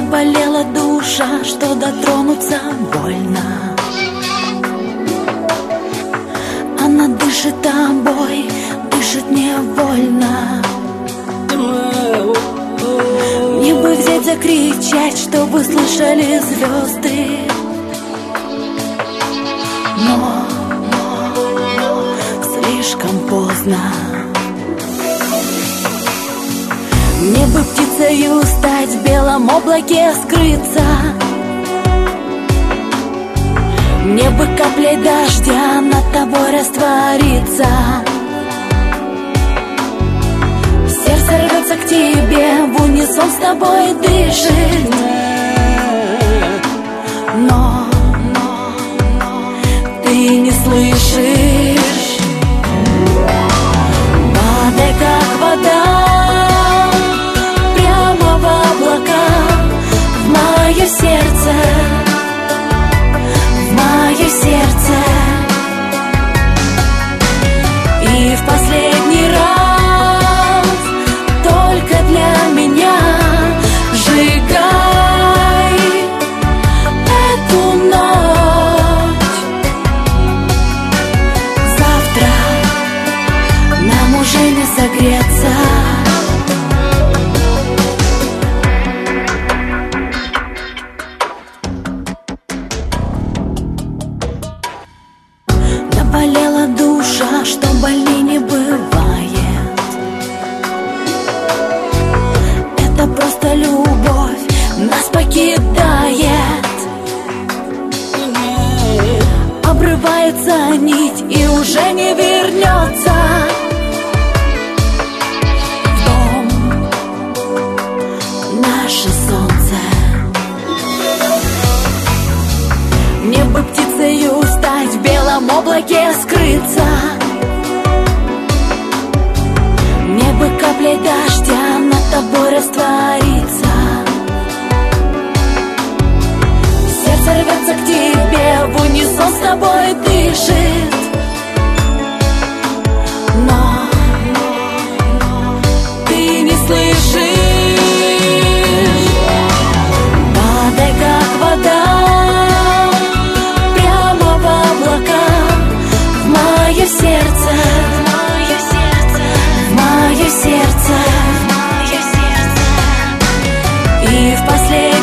Заболела душа, что дотронуться больно. Она дышит тобой, дышит невольно. Мне бы взять закричать, чтобы слышали звезды, но слишком поздно. Мне бы птицею стать, в белом облаке скрыться. Мне бы каплей дождя над тобой раствориться. Сердце рвется к тебе, в унисон с тобой дышит. Но ты не слышишь. Падай, как вода, прямо в облака, в мое сердце, в мое сердце. И в последний раз только для меня сжигай эту ночь. Завтра нам уже не согреться. Наболела душа, что больней не бывает. Это просто любовь нас покидает. Обрывается нить и уже не вернется. В дом наше солнце. Мне бы птицею стать, в белом облаке скрыться. Мне бы каплей дождя над тобой раствориться. Сердце рвется к тебе, в унисон с тобой дышит. Но ты не слышишь. Падай, как вода, прямо в облака, в мое сердце, в мое сердце, в мое сердце. И в последний